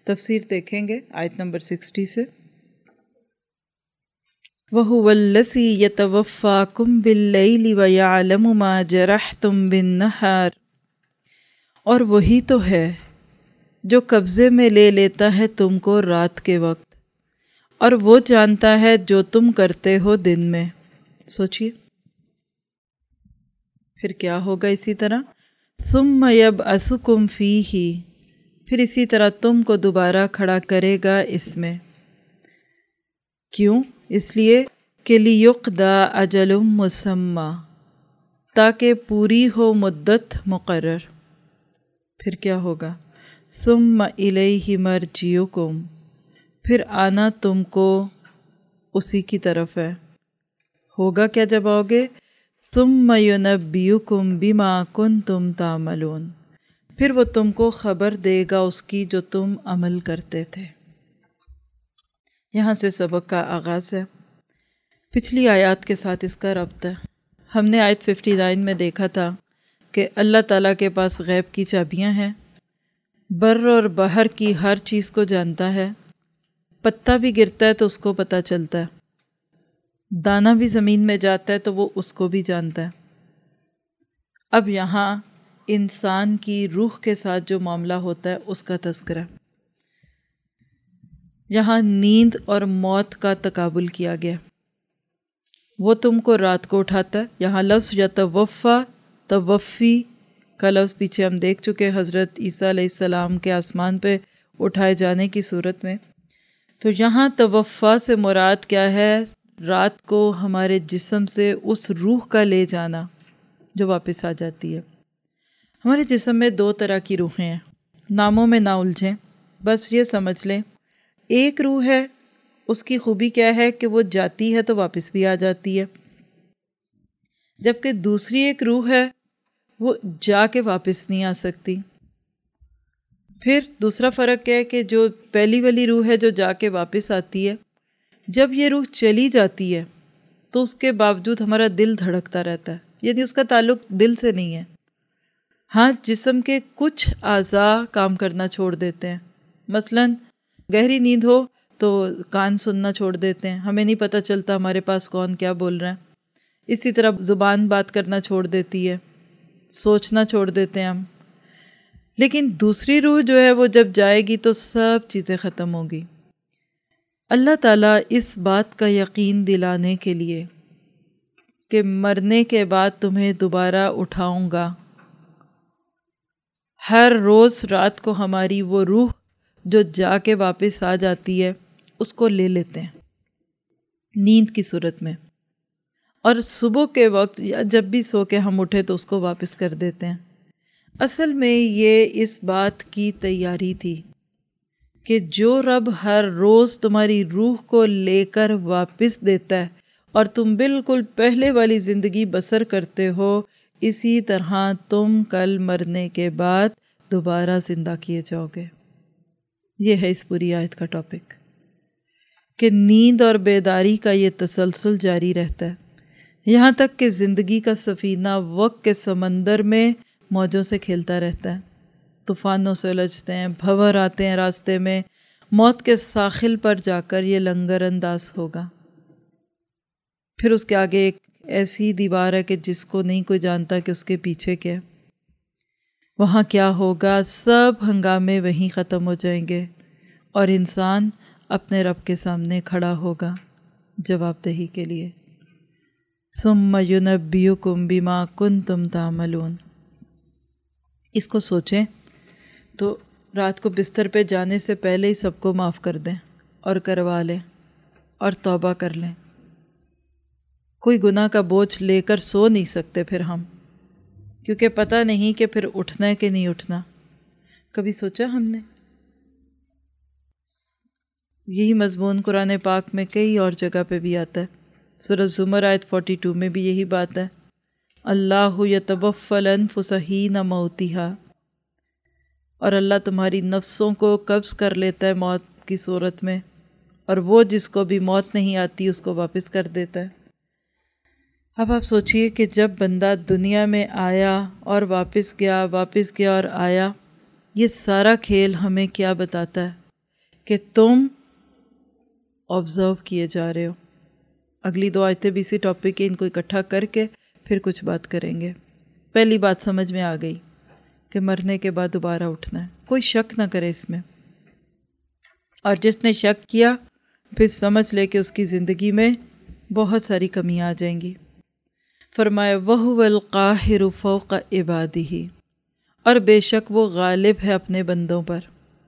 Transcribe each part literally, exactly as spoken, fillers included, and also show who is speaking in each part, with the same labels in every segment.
Speaker 1: تفسیر دیکھیں گے آیت نمبر سکسٹی سے۔ وَهُوَ الَّذِي يَتَوَفَّاكُم بِاللَّيْلِ وَيَعْلَمُ مَا جَرَحْتُم بِالنَّهَارِ، اور وہی تو ہے جو قبضے میں لے لیتا ہے تم کو رات کے وقت، اور وہ جانتا ہے جو تم کرتے ہو دن میں۔ سوچئے پھر کیا ہوگا اسی طرح، ثُمَّ يَبْعَثُكُمْ فِيهِ، پھر اسی طرح تم کو دوبارہ کھڑا کرے گا اس میں۔ کیوں؟ اس لیے کہ لِيُقْضَى أَجَلٌ مُّسَمًّى، تاکہ پوری ہو مدت مقرر۔ پھر کیا ہوگا، ثُمَّ إِلَيْهِ مَرْجِعُكُمْ، پھر آنا تم کو اسی کی طرف ہے۔ ہوگا کیا جب آؤ گے، ثُمَّ يُنَبِّئُكُمْ بِمَا كُنتُمْ تَعْمَلُونَ، پھر وہ تم کو خبر دے گا اس کی جو تم عمل کرتے تھے۔ یہاں سے سبق کا آغاز ہے، پچھلی آیات کے ساتھ اس کا ربط ہے۔ ہم نے آیت ففٹی نائن میں دیکھا تھا کہ اللہ تعالیٰ کے پاس غیب کی چابیاں ہیں، بر اور بحر کی ہر چیز کو جانتا ہے، پتا بھی گرتا ہے تو اس کو پتہ چلتا ہے، دانہ بھی زمین میں جاتا ہے تو وہ اس کو بھی جانتا ہے۔ اب یہاں انسان کی روح کے ساتھ جو معاملہ ہوتا ہے اس کا تذکرہ، یہاں نیند اور موت کا تقابل کیا گیا۔ وہ تم کو رات کو اٹھاتا ہے، یہاں لفظ یتوفا، توفی کا لفظ پیچھے ہم دیکھ چکے حضرت عیسیٰ علیہ السلام کے آسمان پہ اٹھائے جانے کی صورت میں۔ تو یہاں توفا سے مراد کیا ہے، رات کو ہمارے جسم سے اس روح کا لے جانا جو واپس آ جاتی ہے۔ ہمارے جسم میں دو طرح کی روحیں ہیں، ناموں میں نہ الجھیں، بس یہ سمجھ لیں ایک روح ہے، اس کی خوبی کیا ہے کہ وہ جاتی ہے تو واپس بھی آ جاتی ہے، جبکہ دوسری ایک روح ہے وہ جا کے واپس نہیں آ سکتی۔ پھر دوسرا فرق کیا ہے کہ جو پہلی والی روح ہے جو جا کے واپس آتی ہے، جب یہ روح چلی جاتی ہے تو اس کے باوجود ہمارا دل دھڑکتا رہتا ہے، یعنی اس کا تعلق دل سے نہیں ہے۔ ہاں جسم کے کچھ اعضاء کام کرنا چھوڑ دیتے ہیں، مثلاً گہری نیند ہو تو کان سننا چھوڑ دیتے ہیں، ہمیں نہیں پتہ چلتا ہمارے پاس کون کیا بول رہا ہے۔ اسی طرح زبان بات کرنا چھوڑ دیتی ہے، سوچنا چھوڑ دیتے ہیں ہم۔ لیکن دوسری روح جو ہے وہ جب جائے گی تو سب چیزیں ختم ہوگی۔ اللہ تعالیٰ اس بات کا یقین دلانے کے لیے کہ مرنے کے بعد تمہیں دوبارہ اٹھاؤں گا، ہر روز رات کو ہماری وہ روح جو جا کے واپس آ جاتی ہے اس کو لے لیتے ہیں نیند کی صورت میں، اور صبح کے وقت یا جب بھی سو کے ہم اٹھے تو اس کو واپس کر دیتے ہیں۔ اصل میں یہ اس بات کی تیاری تھی کہ جو رب ہر روز تمہاری روح کو لے کر واپس دیتا ہے اور تم بالکل پہلے والی زندگی بسر کرتے ہو، اسی طرح تم کل مرنے کے بعد دوبارہ زندہ کیے جاؤ گے۔ یہ ہے اس پوری آیت کا ٹاپک کہ نیند اور بیداری کا یہ تسلسل جاری رہتا ہے یہاں تک کہ زندگی کا سفینہ وقت کے سمندر میں موجوں سے کھیلتا رہتا ہے، طوفانوں سے الجھتے ہیں، بھنور آتے ہیں راستے میں، موت کے ساحل پر جا کر یہ لنگر انداز ہوگا۔ پھر اس کے آگے ایک ایسی دیوار ہے کہ جس کو نہیں کوئی جانتا کہ اس کے پیچھے کیا ہے، وہاں کیا ہوگا، سب ہنگامے وہیں ختم ہو جائیں گے اور انسان اپنے رب کے سامنے کھڑا ہوگا جواب دہی کے لیے۔ ثم ينبئكم بما كنتم تعملون۔ اس کو سوچیں تو رات کو بستر پہ جانے سے پہلے ہی سب کو معاف کر دیں اور کروا لیں اور توبہ کر لیں۔ کوئی گناہ کا بوجھ لے کر سو نہیں سکتے پھر ہم، کیونکہ پتہ نہیں کہ پھر اٹھنا ہے کہ نہیں اٹھنا۔ کبھی سوچا ہم نے؟ یہی مضمون قرآن پاک میں کئی اور جگہ پہ بھی آتا ہے، سورۃ زمر آیت بائیس میں بھی یہی بات ہے، اللہ یتوفی الانفس حین موتہا، اور اللہ تمہاری نفسوں کو قبض کر لیتا ہے موت کی صورت میں، اور وہ جس کو بھی موت نہیں آتی اس کو واپس کر دیتا ہے۔ اب آپ سوچئے کہ جب بندہ دنیا میں آیا اور واپس گیا، واپس گیا اور آیا، یہ سارا کھیل ہمیں کیا بتاتا ہے؟ کہ تم آبزرو کیے جا رہے ہو۔ اگلی دو آیتیں بھی اسی ٹاپک کے، ان کو اکٹھا کر کے پھر کچھ بات کریں گے۔ پہلی بات سمجھ میں آ گئی کہ مرنے کے بعد دوبارہ اٹھنا ہے، کوئی شک نہ کرے اس میں، اور جس نے شک کیا پھر سمجھ لے کہ اس کی زندگی میں بہت ساری کمیاں آ جائیں گی۔ فرمایا وَهُوَ الْقَاهِرُ فَوْقَ عِبَادِهِ، اور بے شک وہ غالب ہے اپنے بندوں پر۔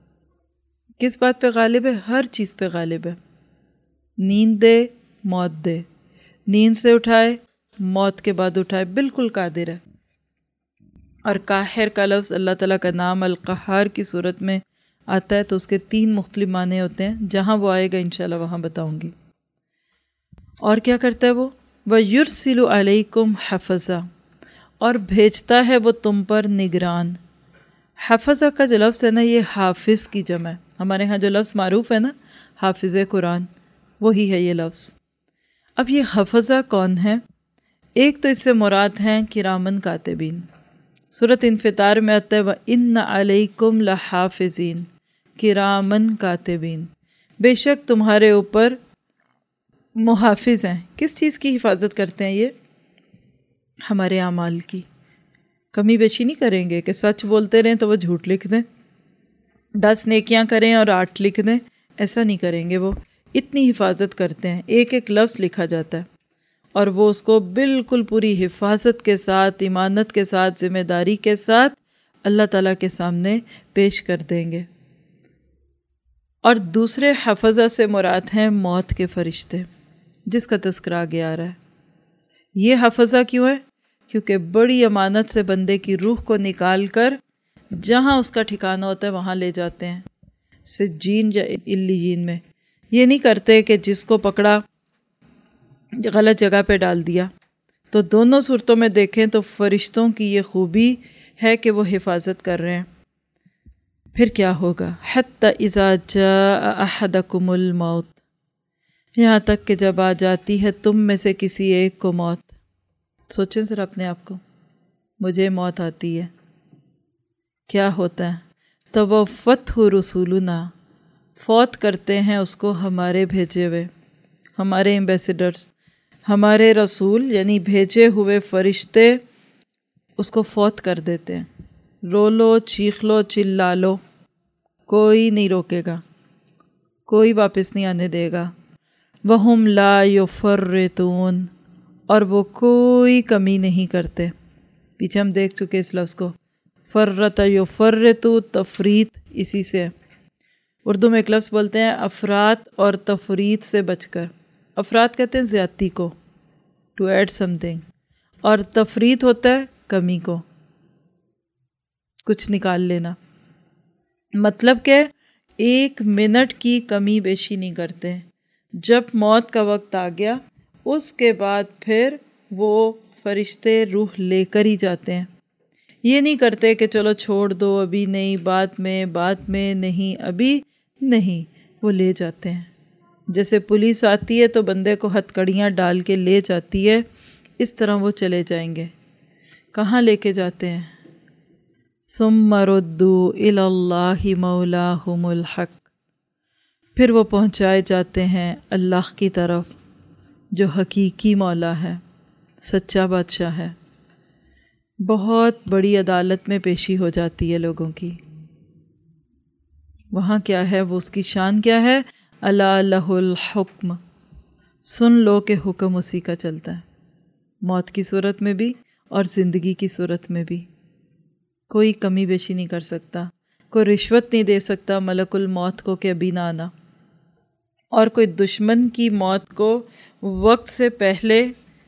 Speaker 1: کس بات پہ غالب ہے؟ ہر چیز پہ غالب ہے۔ نیند دے، موت دے، نیند سے اٹھائے، موت کے بعد اٹھائے، بالکل قادر ہے۔ اور قاہر کا لفظ اللہ تعالیٰ کا نام القہار کی صورت میں آتا ہے تو اس کے تین مختلف معنی ہوتے ہیں، جہاں وہ آئے گا انشاءاللہ وہاں بتاؤں گی۔ اور کیا کرتا ہے وہ؟ وَيُرْسِلُ عَلَيْكُمْ حَفَظًا، اور بھیجتا ہے وہ تم پر نگران۔ حفظہ کا جو لفظ ہے نا، یہ حافظ کی جمع ہے۔ ہمارے ہاں جو لفظ معروف ہے نا حافظ قرآن، وہی ہے یہ لفظ۔ اب یہ حفظہ کون ہے؟ ایک تو اس سے مراد ہیں کرامن کاتبین، سورۃ انفطار میں آتا ہے وَإِنَّ عَلَيْكُمْ لَحَافِظِينَ کرامن کاتبین، بے شک تمہارے اوپر محافظ ہیں۔ کس چیز کی حفاظت کرتے ہیں یہ؟ ہمارے اعمال کی۔ کمی بیشی نہیں کریں گے کہ سچ بولتے رہیں تو وہ جھوٹ لکھ دیں، دس نیکیاں کریں اور آٹھ لکھ دیں، ایسا نہیں کریں گے۔ وہ اتنی حفاظت کرتے ہیں، ایک ایک لفظ لکھا جاتا ہے اور وہ اس کو بالکل پوری حفاظت کے ساتھ، ایمانت کے ساتھ، ذمہ داری کے ساتھ اللہ تعالیٰ کے سامنے پیش کر دیں گے۔ اور دوسرے حفظہ سے مراد ہیں موت کے فرشتے، جس کا تذکرہ آگے آ رہا ہے۔ یہ حفظہ کیوں ہے؟ کیونکہ بڑی امانت سے بندے کی روح کو نکال کر جہاں اس کا ٹھکانہ ہوتا ہے وہاں لے جاتے ہیں، سجین یا علیین میں۔ یہ نہیں کرتے کہ جس کو پکڑا غلط جگہ پہ ڈال دیا۔ تو دونوں صورتوں میں دیکھیں تو فرشتوں کی یہ خوبی ہے کہ وہ حفاظت کر رہے ہیں۔ پھر کیا ہوگا؟ حتی اذا جاء احدکم الموت، یہاں تک کہ جب آ جاتی ہے تم میں سے کسی ایک کو موت۔ سوچیں ذرا اپنے آپ کو، مجھے موت آتی ہے، کیا ہوتا ہے؟ توفتہ رسولنا، فوت کرتے ہیں اس کو ہمارے بھیجے ہوئے، ہمارے ایمبیسیڈرز، ہمارے رسول یعنی بھیجے ہوئے فرشتے اس کو فوت کر دیتے ہیں۔ رو لو، چیخ لو، چلا لو، کوئی نہیں روکے گا، کوئی واپس نہیں آنے دے گا۔ وَهُمْ لَا يُفَرِّطُونَ، اور وہ کوئی کمی نہیں کرتے۔ پیچھے ہم دیکھ چکے اس لفظ کو، فرت یفرط، تفریط اسی سے۔ اردو میں ایک لفظ بولتے ہیں افراط اور تفریط سے بچ کر۔ افراط کہتے ہیں زیادتی کو، ٹو ایڈ سم تھنگ، اور تفریط ہوتا ہے کمی کو، کچھ نکال لینا۔ مطلب کہ ایک منٹ کی کمی بیشی نہیں کرتے۔ جب موت کا وقت آ گیا اس کے بعد پھر وہ فرشتے روح لے کر ہی جاتے ہیں۔ یہ نہیں کرتے کہ چلو چھوڑ دو، ابھی نہیں، بعد میں، بعد میں نہیں، ابھی نہیں، وہ لے جاتے ہیں۔ جیسے پولیس آتی ہے تو بندے کو ہتھ کڑیاں ڈال کے لے جاتی ہے، اس طرح وہ چلے جائیں گے۔ کہاں لے کے جاتے ہیں؟ ثم ردوا الی اللہ مولاہم الحق، پھر وہ پہنچائے جاتے ہیں اللہ کی طرف جو حقیقی مولا ہے، سچا بادشاہ ہے۔ بہت بڑی عدالت میں پیشی ہو جاتی ہے لوگوں کی۔ وہاں کیا ہے؟ وہ اس کی شان کیا ہے؟ الا لہ الحکم، سن لو کہ حکم اسی کا چلتا ہے، موت کی صورت میں بھی اور زندگی کی صورت میں بھی۔ کوئی کمی بیشی نہیں کر سکتا، کوئی رشوت نہیں دے سکتا ملک الموت کو کہ ابھی نہ آنا، اور کوئی دشمن کی موت کو وقت سے پہلے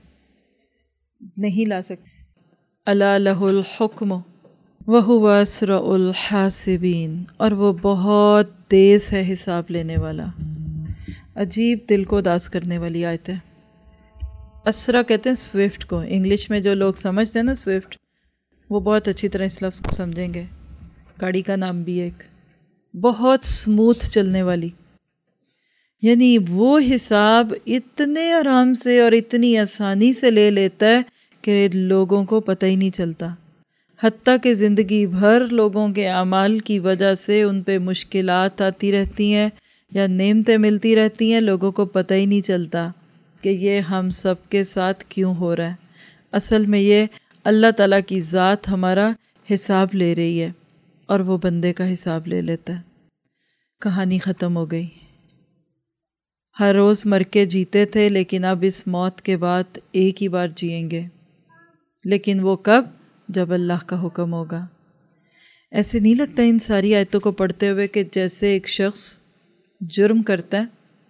Speaker 1: نہیں لا سکتا۔ الا لہ الحکم وہو اسرع الحاسبین، اور وہ بہت تیز ہے حساب لینے والا۔ عجیب دل کو اداس کرنے والی آیت ہے۔ اسرع کہتے ہیں سوئفٹ کو، انگلش میں جو لوگ سمجھتے ہیں نا سوئفٹ، وہ بہت اچھی طرح اس لفظ کو سمجھیں گے۔ گاڑی کا نام بھی ایک، بہت سموتھ چلنے والی، یعنی وہ حساب اتنے آرام سے اور اتنی آسانی سے لے لیتا ہے کہ لوگوں کو پتہ ہی نہیں چلتا۔ حتیٰ کہ زندگی بھر لوگوں کے اعمال کی وجہ سے ان پہ مشکلات آتی رہتی ہیں یا نعمتیں ملتی رہتی ہیں، لوگوں کو پتہ ہی نہیں چلتا کہ یہ ہم سب کے ساتھ کیوں ہو رہا ہے۔ اصل میں یہ اللہ تعالیٰ کی ذات ہمارا حساب لے رہی ہے اور وہ بندے کا حساب لے لیتا ہے۔ کہانی ختم ہو گئی۔ ہر روز مر کے جیتے تھے، لیکن اب اس موت کے بعد ایک ہی بار جئیں گے، لیکن وہ کب؟ جب اللہ کا حکم ہوگا۔ ایسے نہیں لگتا ان ساری آیتوں کو پڑھتے ہوئے کہ جیسے ایک شخص جرم کرتا ہے،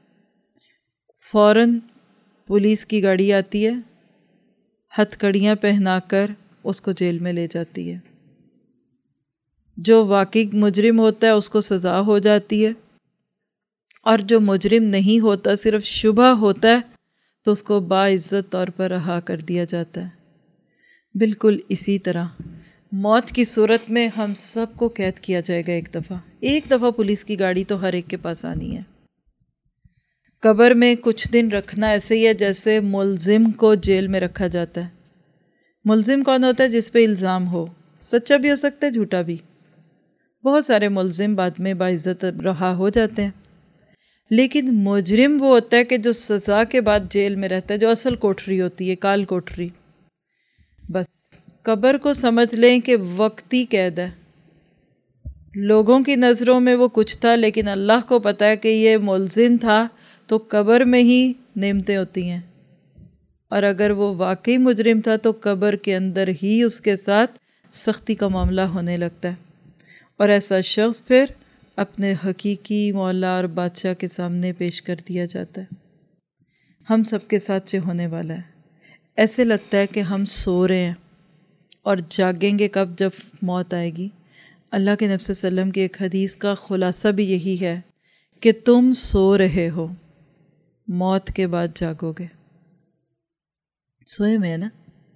Speaker 1: فوراً پولیس کی گاڑی آتی ہے، ہتھ کڑیاں پہنا کر اس کو جیل میں لے جاتی ہے، جو واقعی مجرم ہوتا ہے اس کو سزا ہو جاتی ہے، اور جو مجرم نہیں ہوتا، صرف شبہ ہوتا ہے، تو اس کو باعزت طور پر رہا کر دیا جاتا ہے۔ بالکل اسی طرح موت کی صورت میں ہم سب کو قید کیا جائے گا ایک دفعہ۔ ایک دفعہ پولیس کی گاڑی تو ہر ایک کے پاس آنی ہے۔ قبر میں کچھ دن رکھنا ایسے ہی ہے جیسے ملزم کو جیل میں رکھا جاتا ہے۔ ملزم کون ہوتا ہے؟ جس پہ الزام ہو، سچا بھی ہو سکتا ہے، جھوٹا بھی۔ بہت سارے ملزم بعد میں باعزت رہا ہو جاتے ہیں، لیکن مجرم وہ ہوتا ہے کہ جو سزا کے بعد جیل میں رہتا ہے، جو اصل کوٹری ہوتی ہے، کال کوٹری۔ بس قبر کو سمجھ لیں کہ وقتی قید ہے۔ لوگوں کی نظروں میں وہ کچھ تھا، لیکن اللہ کو پتہ ہے کہ یہ ملزم تھا، تو قبر میں ہی نعمتیں ہوتی ہیں، اور اگر وہ واقعی مجرم تھا تو قبر کے اندر ہی اس کے ساتھ سختی کا معاملہ ہونے لگتا ہے، اور ایسا شخص پھر اپنے حقیقی مولا اور بادشاہ کے سامنے پیش کر دیا جاتا ہے۔ ہم سب کے ساتھ جو ہونے والا ہے، ایسے لگتا ہے کہ ہم سو رہے ہیں اور جاگیں گے کب؟ جب موت آئے گی۔ اللہ کے نبی صلی اللہ علیہ وسلم کی ایک حدیث کا خلاصہ بھی یہی ہے کہ تم سو رہے ہو، موت کے بعد جاگو گے۔ سوئے میں ہے نا؟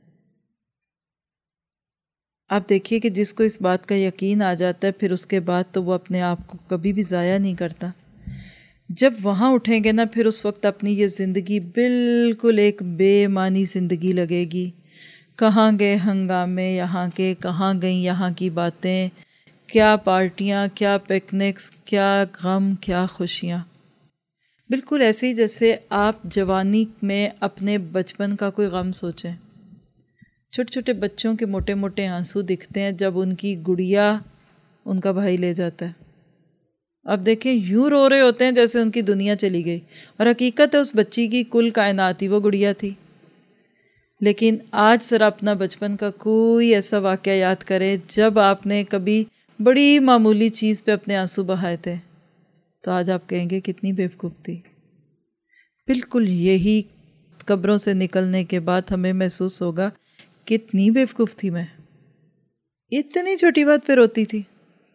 Speaker 1: آپ دیکھیے کہ جس کو اس بات کا یقین آ جاتا ہے، پھر اس کے بعد تو وہ اپنے آپ کو کبھی بھی ضائع نہیں کرتا۔ جب وہاں اٹھیں گے نا، پھر اس وقت اپنی یہ زندگی بالکل ایک بے معنی زندگی لگے گی۔ کہاں گئے ہنگامے یہاں کے، کہاں گئیں یہاں کی باتیں، کیا پارٹیاں، کیا پکنکس، کیا غم، کیا خوشیاں۔ بالکل ایسے ہی جیسے آپ جوانی میں اپنے بچپن کا کوئی غم سوچیں۔ چھوٹے چھوٹے بچوں کے موٹے موٹے آنسو دکھتے ہیں جب ان کی گڑیا ان کا بھائی لے جاتا ہے۔ اب دیکھیں یوں رو رہے ہوتے ہیں جیسے ان کی دنیا چلی گئی، اور حقیقت ہے اس بچی کی کل کائنات ہی وہ گڑیا تھی۔ لیکن آج ذرا اپنا بچپن کا کوئی ایسا واقعہ یاد کریں جب آپ نے کبھی بڑی معمولی چیز پہ اپنے آنسو بہائے تھے، تو آج آپ کہیں گے کتنی بیوقوف تھی۔ بالکل یہی قبروں سے نکلنے کے بعد ہمیں محسوس ہوگا کتنی بیوقوف تھی میں، اتنی چھوٹی بات پہ روتی تھی،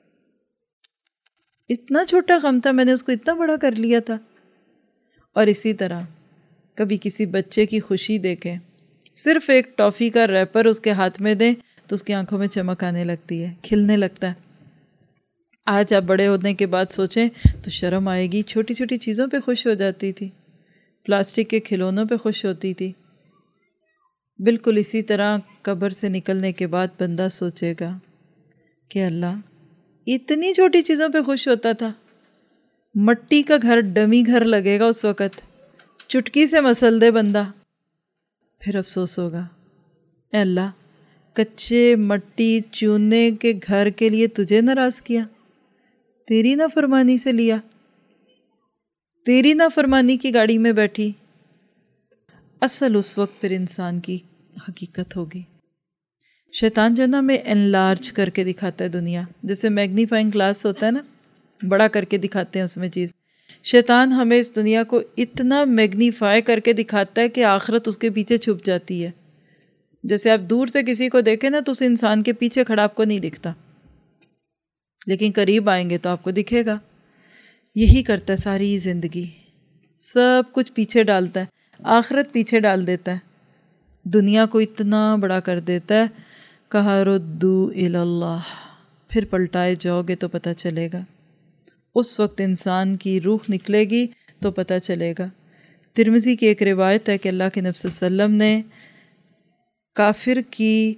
Speaker 1: اتنا چھوٹا غم تھا، میں نے اس کو اتنا بڑا کر لیا تھا۔ اور اسی طرح کبھی کسی بچے کی خوشی دیکھیں، صرف ایک ٹافی کا ریپر اس کے ہاتھ میں دیں تو اس کی آنکھوں میں چمک آنے لگتی ہے، کھلنے لگتا ہے۔ آج آپ بڑے ہونے کے بعد سوچیں تو شرم آئے گی، چھوٹی چھوٹی چیزوں پہ خوش ہو جاتی تھی، پلاسٹک کے کھلونوں پہ خوش ہوتی تھی۔ بالکل اسی طرح قبر سے نکلنے کے بعد بندہ سوچے گا کہ اللہ اتنی چھوٹی چیزوں پہ خوش ہوتا تھا، مٹی کا گھر ڈمی گھر لگے گا اس وقت، چٹکی سے مسل دے بندہ، پھر افسوس ہوگا اے اللہ کچے مٹی چونے کے گھر کے لیے تجھے ناراض کیا، تیری نافرمانی سے لیا، تیری نافرمانی کی گاڑی میں بیٹھی۔ اصل اس وقت پھر انسان کی حقیقت ہوگی۔ شیطان جو نا میں انلارج کر کے دکھاتا ہے دنیا، جیسے میگنیفائنگ گلاس ہوتا ہے نا، بڑا کر کے دکھاتے ہیں اس میں چیز۔ شیطان ہمیں اس دنیا کو اتنا میگنیفائی کر کے دکھاتا ہے کہ آخرت اس کے پیچھے چھپ جاتی ہے۔ جیسے آپ دور سے کسی کو دیکھیں نا تو اس انسان کے پیچھے کھڑا آپ کو نہیں دکھتا، لیکن قریب آئیں گے تو آپ کو دکھے گا۔ یہی کرتا ہے ساری زندگی، سب کچھ پیچھے ڈالتا ہے، آخرت پیچھے ڈال دیتا ہے، دنیا کو اتنا بڑا کر دیتا ہے، کہا ردو الی اللہ، پھر پلٹائے جاؤ گے تو پتہ چلے گا۔ اس وقت انسان کی روح نکلے گی تو پتہ چلے گا۔ ترمذی کی ایک روایت ہے کہ اللہ کے نبی صلی اللہ علیہ وسلم نے کافر کی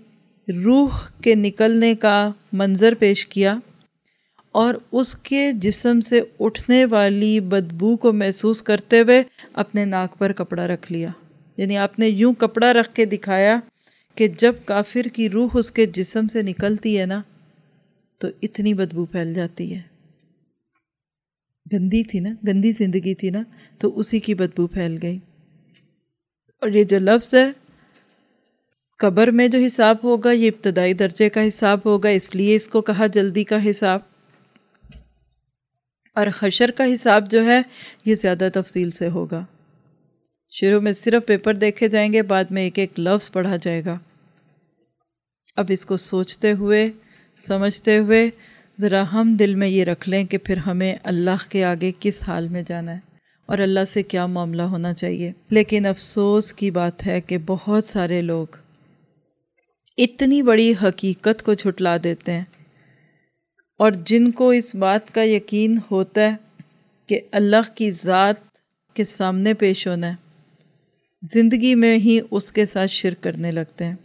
Speaker 1: روح کے نکلنے کا منظر پیش کیا اور اس کے جسم سے اٹھنے والی بدبو کو محسوس کرتے ہوئے اپنے ناک پر کپڑا رکھ لیا. یعنی آپ نے یوں کپڑا رکھ کے دکھایا کہ جب کافر کی روح اس کے جسم سے نکلتی ہے نا تو اتنی بدبو پھیل جاتی ہے. گندی تھی نا، گندی زندگی تھی نا، تو اسی کی بدبو پھیل گئی. اور یہ جو لفظ ہے قبر میں جو حساب ہوگا یہ ابتدائی درجے کا حساب ہوگا، اس لیے اس کو کہا جلدی کا حساب. اور حشر کا حساب جو ہے یہ زیادہ تفصیل سے ہوگا. شروع میں صرف پیپر دیکھے جائیں گے، بعد میں ایک ایک لفظ پڑھا جائے گا. اب اس کو سوچتے ہوئے سمجھتے ہوئے ذرا ہم دل میں یہ رکھ لیں کہ پھر ہمیں اللہ کے آگے کس حال میں جانا ہے اور اللہ سے کیا معاملہ ہونا چاہیے. لیکن افسوس کی بات ہے کہ بہت سارے لوگ اتنی بڑی حقیقت کو جھٹلا دیتے ہیں، اور جن کو اس بات کا یقین ہوتا ہے کہ اللہ کی ذات کے سامنے پیش ہونا ہے، زندگی میں ہی اس کے ساتھ شرک کرنے لگتے ہیں.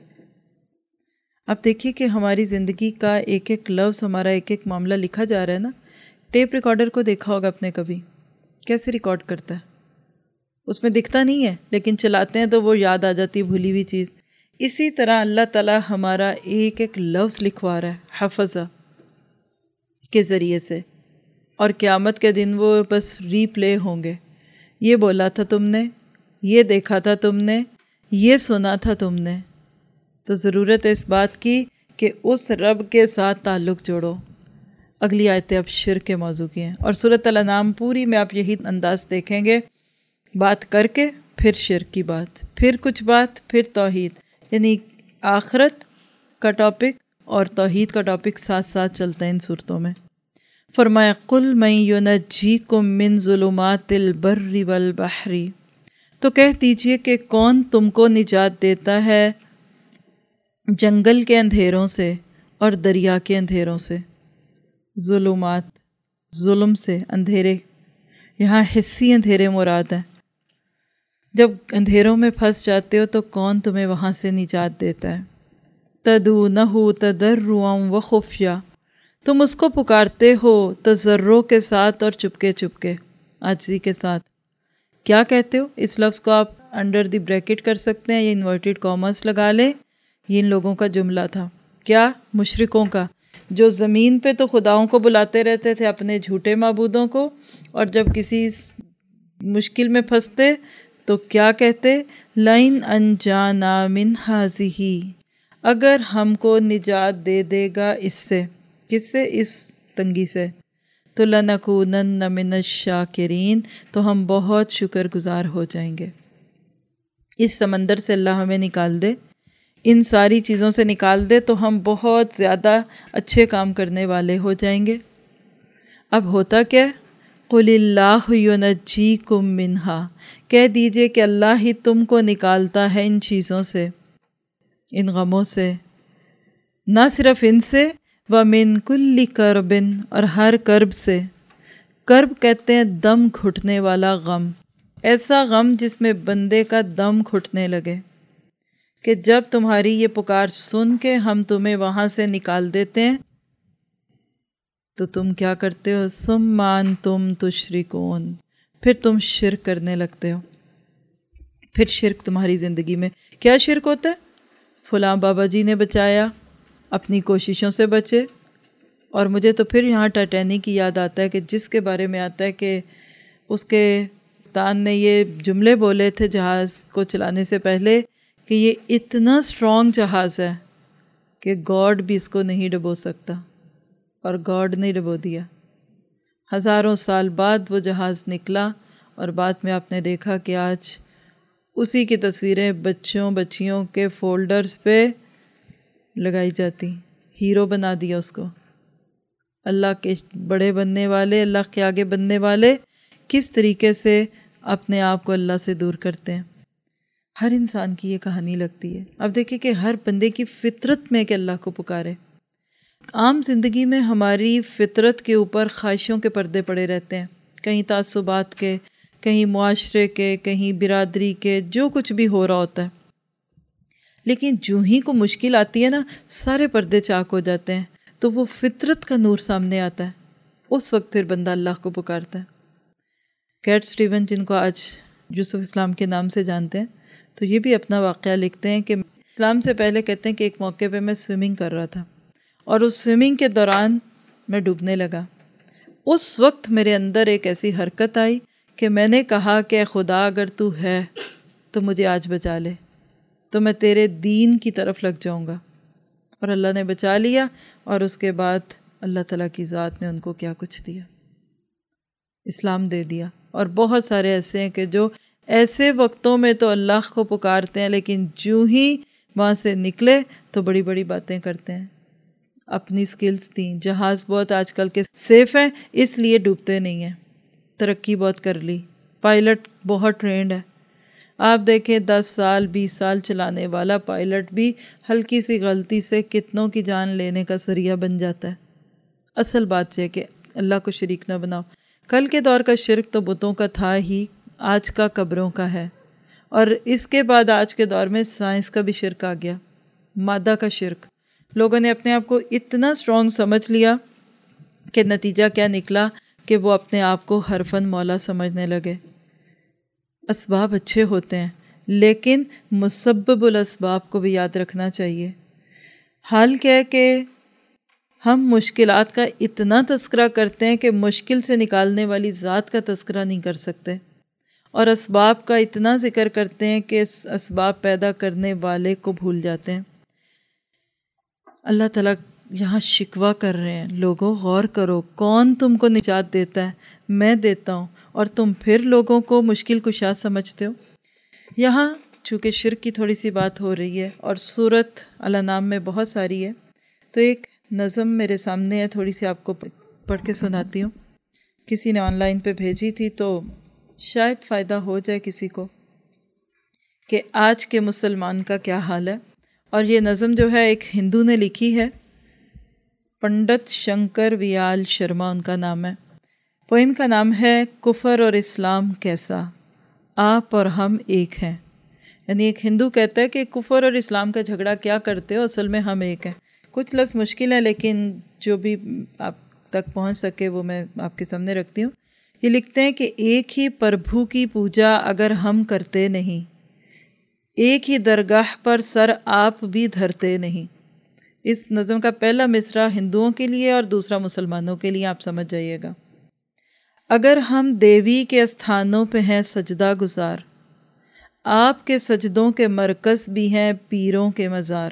Speaker 1: اب دیکھیے کہ ہماری زندگی کا ایک ایک لفظ، ہمارا ایک ایک معاملہ لکھا جا رہا ہے نا. ٹیپ ریکارڈر کو دیکھا ہوگا آپ نے کبھی، کیسے ریکارڈ کرتا ہے؟ اس میں دکھتا نہیں ہے لیکن چلاتے ہیں تو وہ یاد آ جاتی ہے بھولی ہوئی چیز. اسی طرح اللہ تعالیٰ ہمارا ایک ایک لفظ لکھوا رہا ہے حفظہ کے ذریعے سے، اور قیامت کے دن وہ بس ری پلے ہوں گے. یہ بولا تھا تم نے، یہ دیکھا تھا تم نے، یہ سنا تھا تم نے. تو ضرورت ہے اس بات کی کہ اس رب کے ساتھ تعلق جوڑو. اگلی آیتیں اب شرک کے موضوع کی ہیں، اور سورۃ الانعام پوری میں آپ یہی انداز دیکھیں گے، بات کر کے پھر شرک کی بات، پھر کچھ بات، پھر توحید. یعنی آخرت کا ٹاپک اور توحید کا ٹاپک ساتھ ساتھ چلتا ہے ان صورتوں میں. فرمایا قل من ینجیکم من ظلمات البر والبحر، تو کہہ دیجئے کہ کون تم کو نجات دیتا ہے جنگل کے اندھیروں سے اور دریا کے اندھیروں سے. ظلمات، ظلم سے، اندھیرے، یہاں حسی اندھیرے مراد ہیں. جب اندھیروں میں پھنس جاتے ہو تو کون تمہیں وہاں سے نجات دیتا ہے؟ تدعونہ تضرعا وخفیہ، تم اس کو پکارتے ہو تضرع کے ساتھ اور چپکے چپکے، عاجزی کے ساتھ. کیا کہتے ہو؟ اس لفظ کو آپ انڈر دی بریکٹ کر سکتے ہیں یا انورٹیڈ کامرس لگا لیں. یہ ان لوگوں کا جملہ تھا. کیا؟ مشرکوں کا، جو زمین پہ تو خداؤں کو بلاتے رہتے تھے، اپنے جھوٹے معبودوں کو، اور جب کسی مشکل میں پھنستے تو کیا کہتے؟ لَإِنْ أَنْجَانَا مِنْ هَٰذِهِ، اگر ہم کو نجات دے دے گا اس سے. کس سے؟ اس تنگی سے. تو لَنَكُونَنَّ مِنَ الشَّاكِرِينَ، تو ہم بہت شکر گزار ہو جائیں گے. اس سمندر سے اللہ ہمیں نکال دے، ان ساری چیزوں سے نکال دے، تو ہم بہت زیادہ اچھے کام کرنے والے ہو جائیں گے. اب ہوتا کیا؟ قُلِ اللَّهُ يُنَجِّيكُم مِّنْهَا، کہہ دیجئے کہ اللہ ہی تم کو نکالتا ہے ان چیزوں سے، ان غموں سے. نہ صرف ان سے، وَمِن كُلِّ كَرْبٍ، اور ہر کرب سے. کرب کہتے ہیں دم گھٹنے والا غم، ایسا غم جس میں بندے کا دم گھٹنے لگے، کہ جب تمہاری یہ پکار سن کے ہم تمہیں وہاں سے نکال دیتے ہیں تو تم کیا کرتے ہو؟ ثم انتم تشرکون، پھر تم شرک کرنے لگتے ہو. پھر شرک تمہاری زندگی میں کیا شرک ہوتا ہے؟ فلاں بابا جی نے بچایا، اپنی کوششوں سے بچے. اور مجھے تو پھر یہاں ٹائٹینک کی یاد آتا ہے کہ جس کے بارے میں آتا ہے کہ اس کے کپتان نے یہ جملے بولے تھے جہاز کو چلانے سے پہلے کہ یہ اتنا اسٹرانگ جہاز ہے کہ گاڈ بھی اس کو نہیں ڈبو سکتا، اور گاڈ نے ڈبو دیا. ہزاروں سال بعد وہ جہاز نکلا، اور بعد میں آپ نے دیکھا کہ آج اسی کی تصویریں بچوں بچیوں کے فولڈرز پہ لگائی جاتی. ہیرو بنا دیا اس کو. اللہ کے بڑے بننے والے، اللہ کے آگے بننے والے کس طریقے سے اپنے آپ کو اللہ سے دور کرتے ہیں. ہر انسان کی یہ کہانی لگتی ہے. اب دیکھیں کہ ہر بندے کی فطرت میں کہ اللہ کو پکارے. عام زندگی میں ہماری فطرت کے اوپر خواہشوں کے پردے پڑے رہتے ہیں، کہیں تعصبات کے، کہیں معاشرے کے، کہیں برادری کے، جو کچھ بھی ہو رہا ہوتا ہے. لیکن جو ہی کو مشکل آتی ہے نا سارے پردے چاک ہو جاتے ہیں، تو وہ فطرت کا نور سامنے آتا ہے، اس وقت پھر بندہ اللہ کو پکارتا ہے۔ کیٹ سٹیون جن کو آج یوسف اسلام کے نام سے جانتے ہیں، تو یہ بھی اپنا واقعہ لکھتے ہیں کہ اسلام سے پہلے کہتے ہیں کہ ایک موقع پہ میں سوئمنگ کر رہا تھا اور اس سوئمنگ کے دوران میں ڈوبنے لگا۔ اس وقت میرے اندر ایک ایسی حرکت آئی کہ میں نے کہا کہ اے خدا اگر تو ہے تو مجھے آج بچا لے، تو میں تیرے دین کی طرف لگ جاؤں گا، اور اللہ نے بچا لیا۔ اور اس کے بعد اللہ تعالیٰ کی ذات نے ان کو کیا کچھ دیا، اسلام دے دیا۔ اور بہت سارے ایسے ہیں کہ جو ایسے وقتوں میں تو اللہ کو پکارتے ہیں، لیکن جو ہی وہاں سے نکلے تو بڑی بڑی باتیں کرتے ہیں۔ اپنی سکلز تھیں، جہاز بہت آج کل کے سیف ہیں اس لیے ڈوبتے نہیں ہیں، ترقی بہت کر لی، پائلٹ بہت ٹرینڈ ہے۔ آپ دیکھیں دس سال بیس سال چلانے والا پائلٹ بھی ہلکی سی غلطی سے کتنوں کی جان لینے کا ذریعہ بن جاتا ہے۔ اصل بات یہ کہ اللہ کو شریک نہ بناؤ۔ کل کے دور کا شرک تو بتوں کا تھا ہی، آج کا قبروں کا ہے، اور اس کے بعد آج کے دور میں سائنس کا بھی شرک آ گیا، مادہ کا شرک۔ لوگوں نے اپنے آپ کو اتنا اسٹرانگ سمجھ لیا کہ نتیجہ کیا نکلا کہ وہ اپنے آپ کو حرفاً مولا سمجھنے لگے۔ اسباب اچھے ہوتے ہیں لیکن مسبب الاسباب کو بھی یاد رکھنا چاہیے۔ حال کیا ہے کہ ہم مشکلات کا اتنا تذکرہ کرتے ہیں کہ مشکل سے نکالنے والی ذات کا تذکرہ نہیں کر سکتے، اور اسباب کا اتنا ذکر کرتے ہیں کہ اسباب پیدا کرنے والے کو بھول جاتے ہیں۔ اللہ تعالیٰ یہاں شکوہ کر رہے ہیں، لوگوں غور کرو، کون تم کو نجات دیتا ہے؟ میں دیتا ہوں، اور تم پھر لوگوں کو مشکل کشا سمجھتے ہو۔ یہاں چونکہ شرک کی تھوڑی سی بات ہو رہی ہے اور صورت الانعام میں بہت ساری ہے، تو ایک نظم میرے سامنے ہے، تھوڑی سی آپ کو پڑھ کے سناتی ہوں۔ کسی نے آن لائن پہ بھیجی تھی تو شاید فائدہ ہو جائے کسی کو، کہ آج کے مسلمان کا کیا حال ہے۔ اور یہ نظم جو ہے ایک ہندو نے لکھی ہے، پنڈت شنکر ویال شرما ان کا نام ہے۔ پوئم کا نام ہے کفر اور اسلام کیسا، آپ اور ہم ایک ہیں۔ یعنی ایک ہندو کہتا ہے کہ کفر اور اسلام کا جھگڑا کیا کرتے ہو، اصل میں ہم ایک ہیں۔ کچھ لفظ مشکل ہے لیکن جو بھی آپ تک پہنچ سکے وہ میں آپ کے سامنے رکھتی ہوں۔ یہ لکھتے ہیں کہ ایک ہی پربھو کی پوجا اگر ہم کرتے نہیں، ایک ہی درگاہ پر سر آپ بھی دھرتے نہیں۔ اس نظم کا پہلا مصرع ہندوؤں کے لیے اور دوسرا مسلمانوں کے لیے، آپ سمجھ جائیے گا۔ اگر ہم دیوی کے استھانوں پہ ہیں سجدہ گزار، آپ کے سجدوں کے مرکز بھی ہیں پیروں کے مزار۔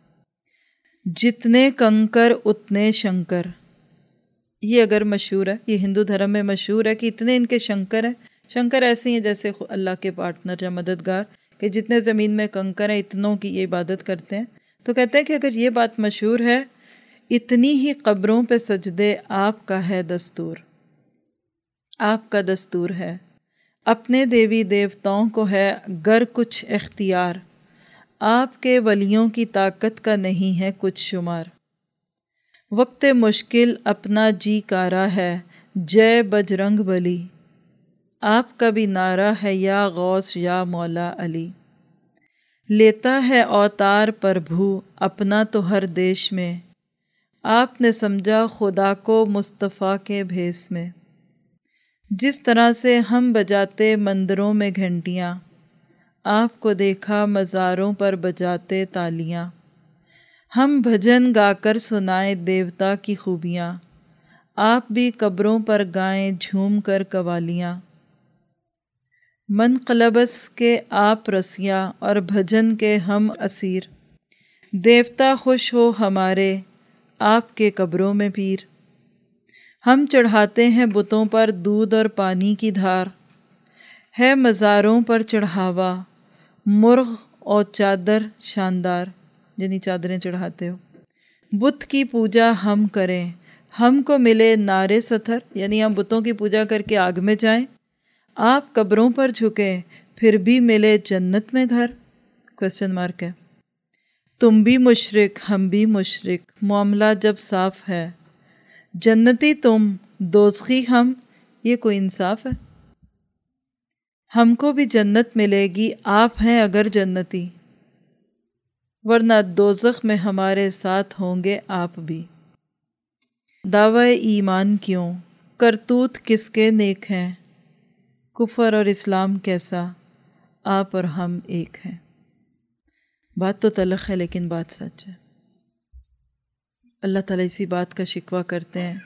Speaker 1: جتنے کنکر اتنے شنکر، یہ اگر مشہور ہے، یہ ہندو دھرم میں مشہور ہے کہ اتنے ان کے شنکر ہیں۔ شنکر ایسے ہیں جیسے اللہ کے پارٹنر یا مددگار، کہ جتنے زمین میں کنکر ہیں اتنوں کی یہ عبادت کرتے ہیں۔ تو کہتے ہیں کہ اگر یہ بات مشہور ہے، اتنی ہی قبروں پہ سجدے آپ کا ہے دستور، آپ کا دستور ہے۔ اپنے دیوی دیوتاؤں کو ہے گر کچھ اختیار، آپ کے ولیوں کی طاقت کا نہیں ہے کچھ شمار۔ وقت مشکل اپنا جی کارا ہے، جے بجرنگ بلی، آپ کا بھی نعرہ ہے یا غوث یا مولا علی۔ لیتا ہے اوتار پربھو اپنا تو ہر دیش میں، آپ نے سمجھا خدا کو مصطفیٰ کے بھیس میں۔ جس طرح سے ہم بجاتے مندروں میں گھنٹیاں، آپ کو دیکھا مزاروں پر بجاتے تالیاں۔ ہم بھجن گا کر سنائیں دیوتا کی خوبیاں، آپ بھی قبروں پر گائیں جھوم کر قوالیاں۔ منقلبس کے آپ رسیا اور بھجن کے ہم اسیر، دیوتا خوش ہو ہمارے آپ کے قبروں میں پیر۔ ہم چڑھاتے ہیں بتوں پر دودھ اور پانی کی دھار، ہے مزاروں پر چڑھاوا مرغ اور چادر شاندار، یعنی چادریں چڑھاتے ہو۔ بت کی پوجا ہم کریں، ہم کو ملے نارے ستھر، یعنی ہم بتوں کی پوجا کر کے آگ میں جائیں، آپ قبروں پر جھکیں پھر بھی ملے جنت میں گھر؟ کوسچن مارک ہے۔ تم بھی مشرک ہم بھی مشرک، معاملہ جب صاف ہے، جنتی تم دوزخی ہم، یہ کوئی انصاف ہے؟ ہم کو بھی جنت ملے گی، آپ ہیں اگر جنتی۔ ورنہ دوزخ میں ہمارے ساتھ ہوں گے آپ بھی۔ دعوی ایمان کیوں، کرتوت کس کے نیک ہیں، کفر اور اسلام کیسا، آپ اور ہم ایک ہیں۔ بات تو تلخ ہے لیکن بات سچ ہے۔ اللہ تعالیٰ اسی بات کا شکوہ کرتے ہیں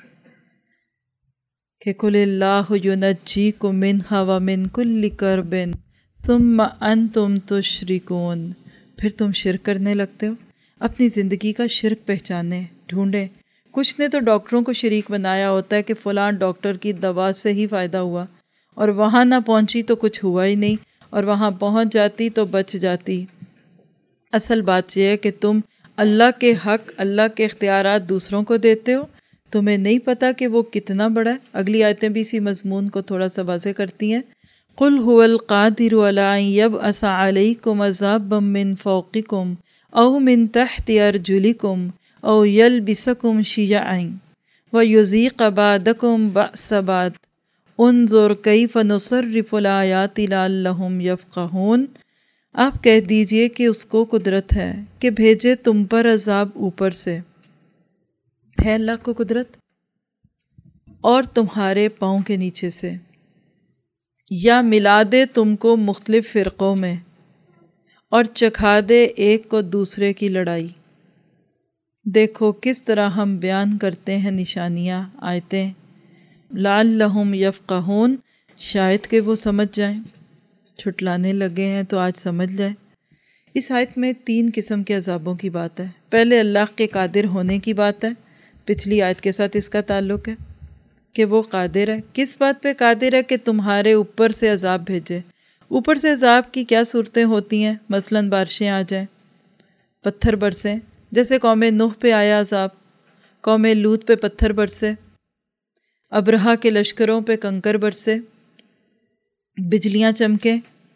Speaker 1: کہ قُلِ اللّٰهُ يُنَجِّيكُم مِّنْهَا وَمِن كُلِّ كَرْبٍ ثُمَّ أَنْتُمْ تُشْرِكُونَ۔ پھر تم شرک کرنے لگتے ہو۔ اپنی زندگی کا شرک پہچانے، ڈھونڈیں۔ کچھ نے تو ڈاکٹروں کو شریک بنایا ہوتا ہے کہ فلاں ڈاکٹر کی دوا سے ہی فائدہ ہوا، اور وہاں نہ پہنچی تو کچھ ہوا ہی نہیں، اور وہاں پہنچ جاتی تو بچ جاتی۔ اصل بات یہ ہے کہ تم اللہ کے حق، اللہ کے اختیارات دوسروں کو دیتے ہو، تمہیں نہیں پتہ کہ وہ کتنا بڑا ہے۔ اگلی آیتیں بھی اسی مضمون کو تھوڑا سا واضح کرتی ہیں۔ قُلْ هُوَ الْقَادِرُ عَلَىٰ أَن يَبْعَثَ عَلَيْكُمْ عَذَابًا مِّن فَوْقِكُمْ أَوْ مِن تَحْتِ أَرْجُلِكُمْ أَوْ يَلْبِسَكُمْ شِيَعًا وَيُذِيقَ بَعْضَكُمْ بَأْسَ بَعْضٍ انظُرْ كَيْفَ نُصَرِّفُ الْآيَاتِ لَعَلَّهُمْ يَفْقَهُونَ۔ آپ کہہ دیجئے کہ اس کو قدرت ہے کہ بھیجے تم پر عذاب اوپر سے۔ ہے اللہ کو قدرت؟ اور تمہارے پاؤں کے نیچے سے، یا ملا دے تم کو مختلف فرقوں میں اور چکھا دے ایک کو دوسرے کی لڑائی۔ دیکھو کس طرح ہم بیان کرتے ہیں نشانیاں، آیتیں، لعلہم یفقہون، شاید کہ وہ سمجھ جائیں۔ چھٹلانے لگے ہیں تو آج سمجھ جائیں۔ اس آیت میں تین قسم کے عذابوں کی بات ہے۔ پہلے اللہ کے قادر ہونے کی بات ہے، پچھلی آیت کے ساتھ اس کا تعلق ہے کہ وہ قادر ہے۔ کس بات پہ قادر ہے؟ کہ تمہارے اوپر سے عذاب بھیجے۔ اوپر سے عذاب کی کیا صورتیں ہوتی ہیں؟ مثلاً بارشیں آ جائیں، پتھر برسیں، جیسے قوم نوح پہ آیا عذاب، قوم لوط پہ پتھر برسے، ابرہہ کے لشکروں پہ کنکر برسے، بجلیاں چمکیں،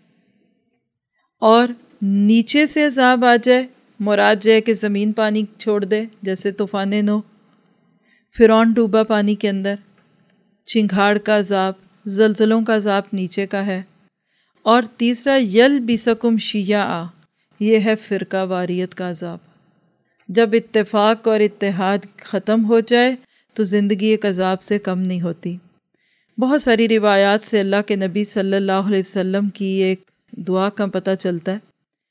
Speaker 1: اور نیچے سے عذاب آ جائے، مراد ہے کہ زمین پانی چھوڑ دے، جیسے طوفان نوح، فرعون ڈوبا پانی کے اندر، چنگھاڑ کا عذاب، زلزلوں کا عذاب نیچے کا ہے۔ اور تیسرا یلبسکم شیعا، یہ ہے فرقہ واریت کا عذاب۔ جب اتفاق اور اتحاد ختم ہو جائے تو زندگی ایک عذاب سے کم نہیں ہوتی۔ بہت ساری روایات سے اللہ کے نبی صلی اللہ علیہ وسلم کی ایک دعا کا پتہ چلتا ہے۔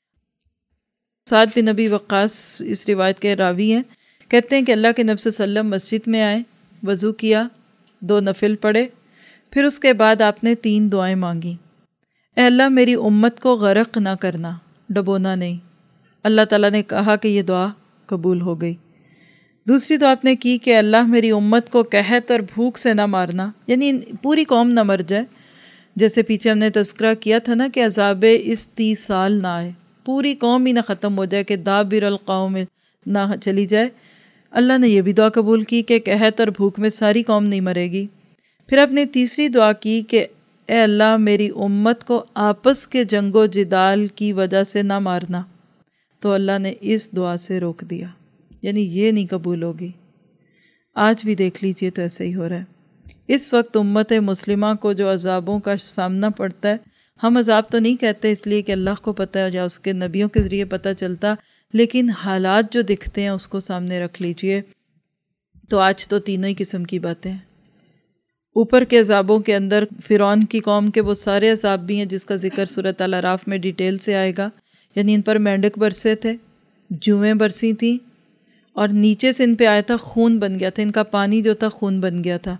Speaker 1: سعد بن نبی وقاص اس روایت کے راوی ہیں، کہتے ہیں کہ اللہ کے نبی صلی اللہ علیہ وسلم مسجد میں آئے، وضو کیا، دو نفل پڑھے، پھر اس کے بعد آپ نے تین دعائیں مانگیں۔ اے اللہ میری امت کو غرق نہ کرنا، ڈبونا نہیں۔ اللہ تعالیٰ نے کہا کہ یہ دعا قبول ہو گئی۔ دوسری تو آپ نے کی کہ اللہ میری امت کو قحط اور بھوک سے نہ مارنا، یعنی پوری قوم نہ مر جائے، جیسے پیچھے ہم نے تذکرہ کیا تھا نا کہ عذاب استیصال نہ آئے، پوری قوم ہی نہ ختم ہو جائے، کہ دابر القوم نہ چلی جائے۔ اللہ نے یہ بھی دعا قبول کی کہ قحط اور بھوک میں ساری قوم نہیں مرے گی۔ پھر آپ نے تیسری دعا کی کہ اے اللہ میری امت کو آپس کے جنگ و جدال کی وجہ سے نہ مارنا، تو اللہ نے اس دعا سے روک دیا، یعنی یہ نہیں قبول ہوگی۔ آج بھی دیکھ لیجئے تو ایسے ہی ہو رہا ہے۔ اس وقت امت مسلمہ کو جو عذابوں کا سامنا پڑتا ہے، ہم عذاب تو نہیں کہتے اس لیے کہ اللہ کو پتہ ہے یا اس کے نبیوں کے ذریعے پتہ چلتا، لیکن حالات جو دکھتے ہیں اس کو سامنے رکھ لیجئے۔ تو آج تو تینوں ہی قسم کی باتیں ہیں۔ اوپر کے عذابوں کے اندر فرعون کی قوم کے وہ سارے عذاب بھی ہیں جس کا ذکر سورۃ الاعراف میں ڈیٹیل سے آئے گا، یعنی ان پر مینڈک برسے تھے، جوئیں برسی تھیں، اور نیچے سے ان پہ آیا تھا خون بن گیا تھا، ان کا پانی جو تھا خون بن گیا تھا۔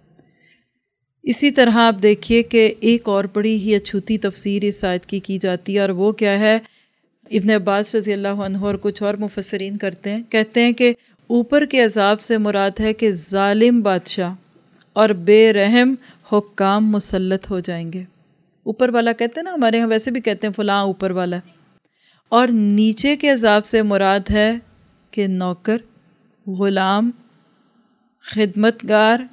Speaker 1: اسی طرح آپ دیکھیے کہ ایک اور بڑی ہی اچھوتی تفسیر اس آیت کی کی جاتی ہے، اور وہ کیا ہے؟ ابن عباس رضی اللہ عنہ اور کچھ اور مفسرین کرتے ہیں کہتے ہیں کہ اوپر کے عذاب سے مراد ہے کہ ظالم بادشاہ اور بے رحم حکام مسلط ہو جائیں گے۔ اوپر والا کہتے ہیں نا، ہمارے ہاں ویسے بھی کہتے ہیں فلاں اوپر والا۔ اور نیچے کے عذاب سے مراد ہے کہ نوکر، غلام، خدمتگار،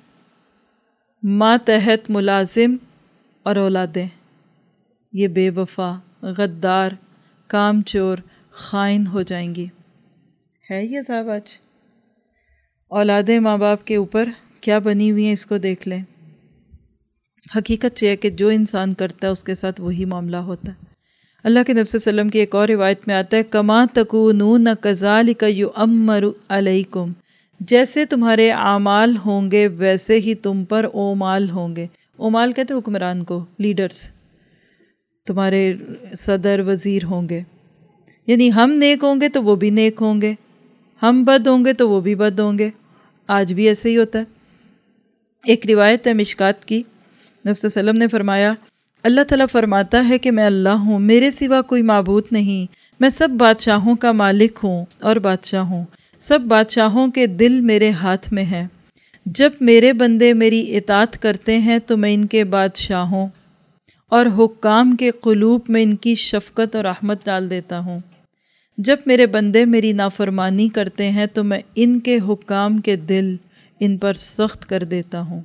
Speaker 1: ماتحت ملازم اور اولادیں، یہ بے وفا، غدار، کام چور، خائن ہو جائیں گی۔ ہے یہ عذاب آج؟ اولادیں ماں باپ کے اوپر کیا بنی ہوئی ہیں اس کو دیکھ لیں۔ حقیقت یہ ہے کہ جو انسان کرتا ہے اس کے ساتھ وہی معاملہ ہوتا ہے۔ اللہ کے نبی صلی اللہ علیہ وسلم کی ایک اور روایت میں آتا ہے کما تکونون کذالک یؤمر علیکم، جیسے تمہارے اعمال ہوں گے ویسے ہی تم پر اومال ہوں گے۔ اومال کہتے ہیں حکمران کو، لیڈرز، تمہارے صدر وزیر ہوں گے، یعنی ہم نیک ہوں گے تو وہ بھی نیک ہوں گے، ہم بد ہوں گے تو وہ بھی بد ہوں گے۔ آج بھی ایسے ہی ہوتا ہے۔ ایک روایت ہے مشکات کی، نبی صلی اللہ علیہ وسلم نے فرمایا اللہ تعالیٰ فرماتا ہے کہ میں اللہ ہوں، میرے سوا کوئی معبود نہیں، میں سب بادشاہوں کا مالک ہوں اور بادشاہ ہوں، سب بادشاہوں کے دل میرے ہاتھ میں ہیں، جب میرے بندے میری اطاعت کرتے ہیں تو میں ان کے بادشاہوں اور حکام کے قلوب میں ان کی شفقت اور رحمت ڈال دیتا ہوں، جب میرے بندے میری نافرمانی کرتے ہیں تو میں ان کے حکام کے دل ان پر سخت کر دیتا ہوں،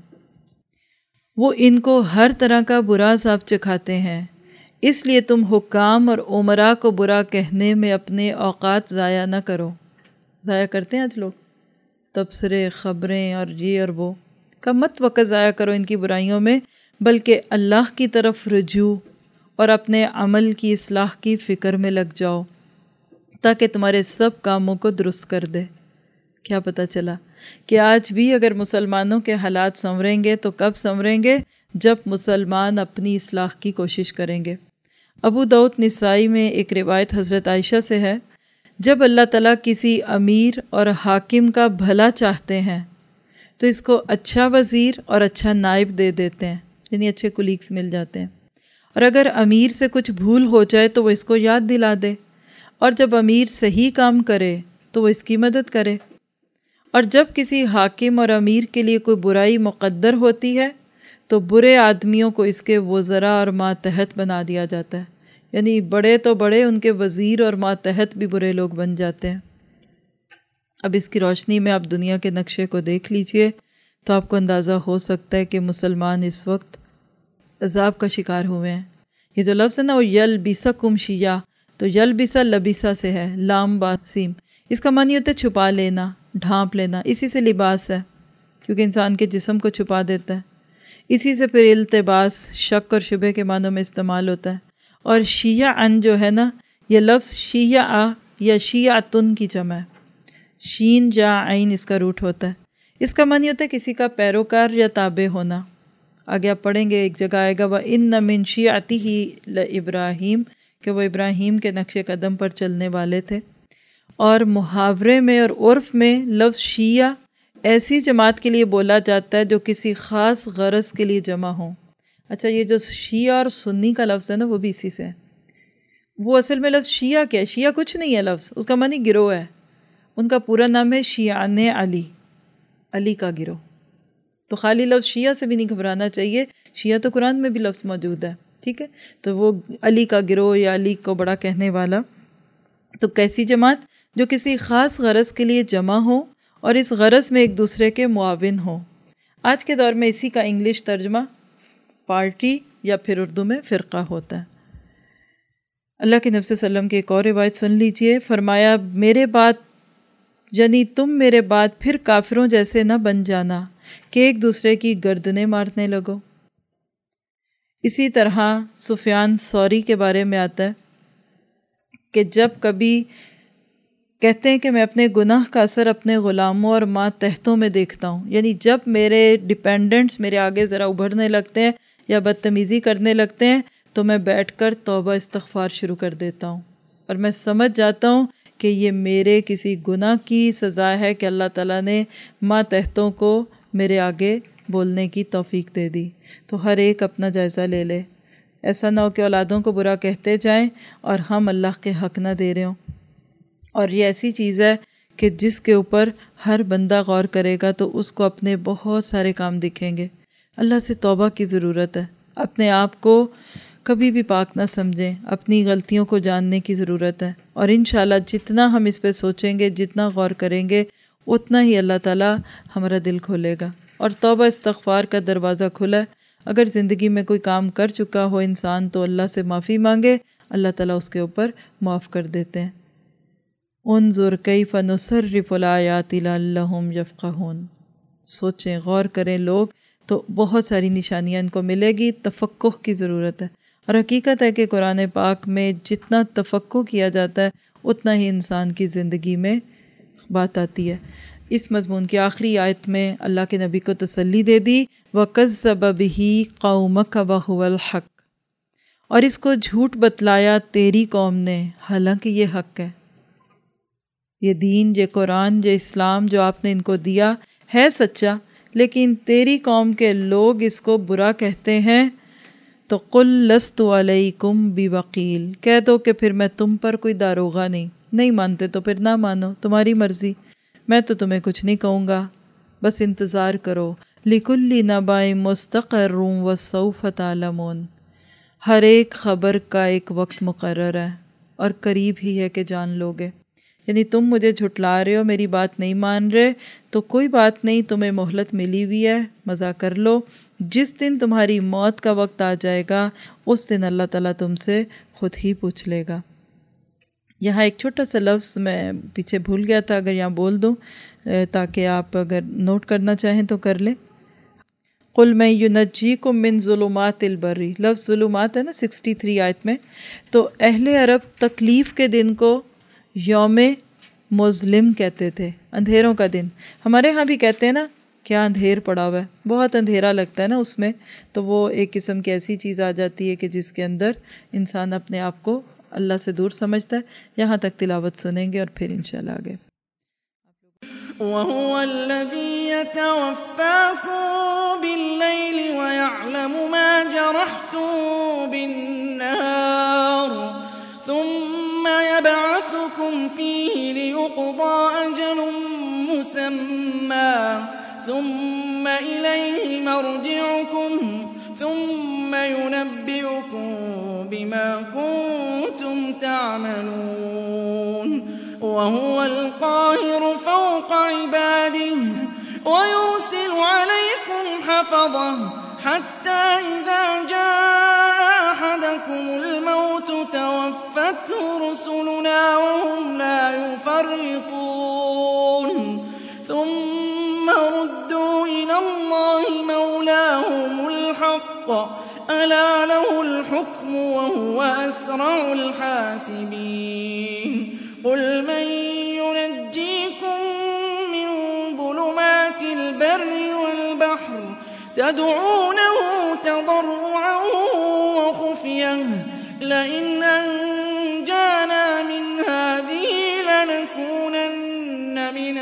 Speaker 1: وہ ان کو ہر طرح کا برا عذاب چکھاتے ہیں، اس لیے تم حکام اور امراء کو برا کہنے میں اپنے اوقات ضائع نہ کرو۔ ضائع کرتے ہیں آج لوگ تبصرے، خبریں اور یہ اور وہ، کم مت وقت ضائع کرو ان کی برائیوں میں، بلکہ اللہ کی طرف رجوع اور اپنے عمل کی اصلاح کی فکر میں لگ جاؤ تاکہ تمہارے سب کاموں کو درست کر دے۔ کیا پتہ چلا کہ آج بھی اگر مسلمانوں کے حالات سنوریں گے تو کب سنوریں گے؟ جب مسلمان اپنی اصلاح کی کوشش کریں گے۔ ابو داؤد نسائی میں ایک روایت حضرت عائشہ سے ہے، جب اللہ تعالیٰ کسی امیر اور حاکم کا بھلا چاہتے ہیں تو اس کو اچھا وزیر اور اچھا نائب دے دیتے ہیں، یعنی اچھے کولیگز مل جاتے ہیں، اور اگر امیر سے کچھ بھول ہو جائے تو وہ اس کو یاد دلا دے، اور جب امیر صحیح کام کرے تو وہ اس کی مدد کرے، اور جب کسی حاکم اور امیر کے لیے کوئی برائی مقدر ہوتی ہے تو برے آدمیوں کو اس کے وزراء اور ماتحت بنا دیا جاتا ہے، یعنی بڑے تو بڑے، ان کے وزیر اور ماتحت بھی برے لوگ بن جاتے ہیں۔ اب اس کی روشنی میں آپ دنیا کے نقشے کو دیکھ لیجئے تو آپ کو اندازہ ہو سکتا ہے کہ مسلمان اس وقت عذاب کا شکار ہوئے ہیں۔ یہ جو لفظ ہے نا وہ یلبسکم شیعہ، تو یلبسا لبسا سے ہے، لام باسیم، اس کا معنی ہوتا ہے چھپا لینا، ڈھانپ لینا، اسی سے لباس ہے کیونکہ انسان کے جسم کو چھپا دیتا ہے، اسی سے پھر التباس، شک اور شبہ کے معنوں میں استعمال ہوتا ہے۔ اور شیعہ جو ہے نا، یہ لفظ شیعہ یا شیعتن کی جمع ہے، شین جا عین اس کا روٹ ہوتا ہے، اس کا معنی ہوتا ہے کسی کا پیروکار یا تابع ہونا۔ آگے آپ پڑھیں گے ایک جگہ آئے گا وَإِنَّ مِن شِيعَتِهِ لِإِبْرَاهِيمَ کہ وہ ابراہیم کے نقش قدم پر چلنے والے تھے۔ اور محاورے میں اور عرف میں لفظ شیعہ ایسی جماعت کے لیے بولا جاتا ہے جو کسی خاص غرض کے لیے جمع ہوں۔ اچھا، یہ جو شیعہ اور سنی کا لفظ ہے نا وہ بھی اسی سے ہے۔ وہ اصل میں لفظ شیعہ کیا ہے؟ شیعہ کچھ نہیں ہے لفظ، اس کا معنی گروہ ہے، ان کا پورا نام ہے شیعان علی، علی کا گروہ۔ تو خالی لفظ شیعہ سے بھی نہیں گھبرانا چاہیے، شیعہ تو قرآن میں بھی لفظ موجود ہے، ٹھیک ہے؟ تو وہ علی کا گروہ یا علی کو بڑا کہنے والا۔ تو کیسی جماعت؟ جو کسی خاص غرض کے لیے جمع ہو اور اس غرض میں ایک دوسرے کے معاون ہوں۔ آج کے دور میں اسی کا انگلش ترجمہ پارٹی یا پھر اردو میں فرقہ ہوتا ہے۔ اللہ کے نبی صلی اللہ علیہ وسلم کی ایک اور روایت سن لیجئے، فرمایا میرے بعد یعنی تم میرے بعد پھر کافروں جیسے نہ بن جانا کہ ایک دوسرے کی گردنیں مارنے لگو۔ اسی طرح سفیان ثوری کے بارے میں آتا ہے کہ جب کبھی کہتے ہیں کہ میں اپنے گناہ کا اثر اپنے غلاموں اور ماتحتوں میں دیکھتا ہوں، یعنی جب میرے ڈیپینڈنٹس میرے آگے ذرا ابھرنے لگتے ہیں یا بدتمیزی کرنے لگتے ہیں تو میں بیٹھ کر توبہ استغفار شروع کر دیتا ہوں، اور میں سمجھ جاتا ہوں کہ یہ میرے کسی گناہ کی سزا ہے کہ اللہ تعالیٰ نے ماتحتوں کو میرے آگے بولنے کی توفیق دے دی۔ تو ہر ایک اپنا جائزہ لے لے، ایسا نہ ہو کہ اولادوں کو برا کہتے جائیں اور ہم اللہ کے حق نہ دے رہے ہوں۔ اور یہ ایسی چیز ہے کہ جس کے اوپر ہر بندہ غور کرے گا تو اس کو اپنے بہت سارے کام دکھیں گے۔ اللہ سے توبہ کی ضرورت ہے، اپنے آپ کو کبھی بھی پاک نہ سمجھیں، اپنی غلطیوں کو جاننے کی ضرورت ہے، اور انشاءاللہ جتنا ہم اس پہ سوچیں گے، جتنا غور کریں گے، اتنا ہی اللہ تعالیٰ ہمارا دل کھولے گا۔ اور توبہ استغفار کا دروازہ کھلا ہے، اگر زندگی میں کوئی کام کر چکا ہو انسان تو اللہ سے معافی مانگے، اللہ تعالیٰ اس کے اوپر معاف کر دیتے ہیں۔ انظر کیف نصرف الآیات لعلہم یفقہون، سوچیں، غور کریں لوگ تو بہت ساری نشانیاں ان کو ملے گی، تفقہ کی ضرورت ہے۔ और हकीकत है कि कुरान पाक में जितना तफक्को किया जाता है उतना ही इंसान की ज़िंदगी में बात आती है। इस मज़मून की आखिरी आयत में अल्लाह के नबी को तसल्ली दे दी, वकज़्ज़ब बिही कौमक वहुवल हक़, और इसको झूठ बतलाया तेरी कौम ने, हालांकि ये हक़ है। ये दीन, ये कुरान, ये इस्लाम जो आपने इनको दिया है सच्चा, लेकिन तेरी कौम के लोग इसको बुरा कहते हैं। तो कुल लस्तु अलैकुम बिवकील, कह दो कि फिर मैं तुम पर कोई दारोगा नहीं। नहीं मानते तो फिर ना मानो, तुम्हारी मर्ज़ी, मैं तो तुम्हें कुछ नहीं कहूँगा, बस इंतज़ार करो। लिकुल्ली नबाइन मुस्तक़र्रुन व सौफ़ तालमून, हर एक ख़बर का एक वक्त मुकर्रर है और करीब ही है कि जान लोगे। यानी तुम मुझे झुटला रहे हो, मेरी बात नहीं मान रहे, तो कोई बात नहीं, तुम्हें मोहलत मिली हुई है, मज़ा कर लो। जिस दिन तुम्हारी मौत का वक्त आ जाएगा उस दिन अल्लाह ताला तुमसे ख़ुद ही पूछ लेगा। यहाँ एक छोटा सा लफ्ज़ मैं पीछे भूल गया था, अगर यहाँ बोल दूँ ताकि आप अगर नोट करना चाहें तो कर लें। कुल मैं युनज्जीकुम मिन ज़ुलुमातिल बर्री, लफ्ज़ ज़ुलुमात है ना सिक्सटी थ्री आयत में। तो अहले अरब तकलीफ़ के दिन को यौमे मुज़लिम कहते थे, अंधेरों का दिन। हमारे यहाँ भी कहते हैं ना, क्या अंधेर पड़ा हुआ है, बहुत अंधेरा लगता है ना उसमें, तो वो एक किस्म की ऐसी चीज़ आ जाती है कि जिसके अंदर इंसान अपने आप को अल्लाह से दूर समझता है। यहाँ तक तिलावत सुनेंगे और फिर इंशाल्लाह आगे।
Speaker 2: वहुवल्लज़ी यतवफ़्फ़ाकुम बिल्लैलि व यअलमु मा जरहतुम बिन्नहार थुम्मा यबअथुकुम फ़ीहि लियुक़ज़ा अजलुम मुसम्मा थुम्मा इलैहि मर्जिउकुम थुम्मा युनब्बिउकुम बिमा कुन्तुम तअमलून वहुवल क़ाहिरु फ़ौक़ इबादिहि वयुरसिलु अलैकुम हफ़ज़ah हत्ता इज़ा जाअ अहदकुमुल मौत तवफ़्फ़तहु रुसुलुना वहुम ला युफ़र्रितून ثم ردوا إلى الله مولاهم الحق ألا له الحكم وهو أسرع الحاسبين قل من ينجيكم من ظلمات البر والبحر تدعونه تضرعا وخفية لئن أنجانا من هذه لنكونن من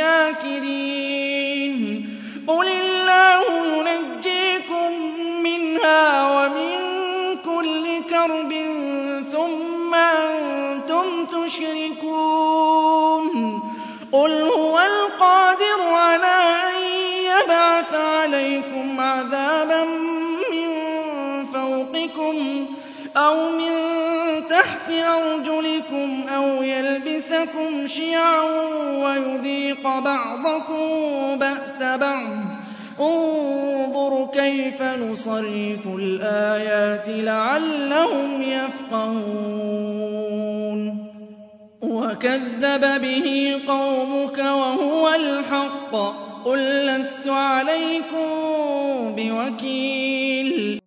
Speaker 2: الشاكرين قل الله ينجيكم منها ومن كل كرب ثم أنتم تشركون قل هو القادر على أن يبعث عليكم عذابا من فوقكم أو من تحت أرجلكم أو يلبسكم شيعا ويذيق بعضكم بأس بعض انظر كيف نصرف الآيات لعلهم يفقهون وكذب به قومك وهو الحق قل لست عليكم بوكيل